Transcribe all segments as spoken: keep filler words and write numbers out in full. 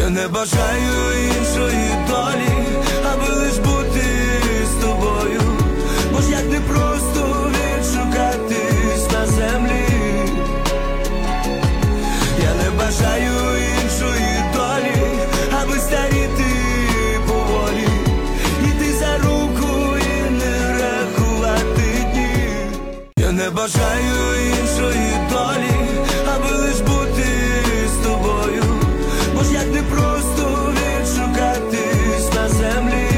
Я не бажаю іншої долі, аби лиш бути з тобою. Бо ж як не просто відшукатись на землі. Я не бажаю іншої долі, аби старіти поволі, іти за руку і не рахувати дні. Я не бажаю іншої долі, аби лиш бути з тобою. Бо ж як не просто відшукатись на землі.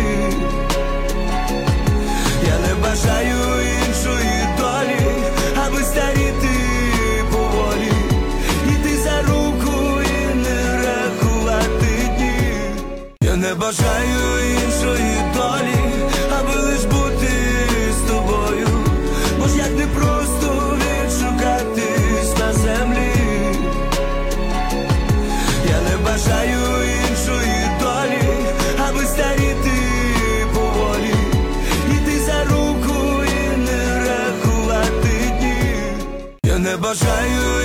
Я не бажаю іншої долі, аби старіти поволі, іти за руку і не рахувати дні. Я не бажаю іншої долі, аби лиш бути з тобою. Бо ж як не просто відшукатись на землі. Я не бажаю іншої долі, аби старіти поволі, іти за руку і не рахувати дні. Я не бажаю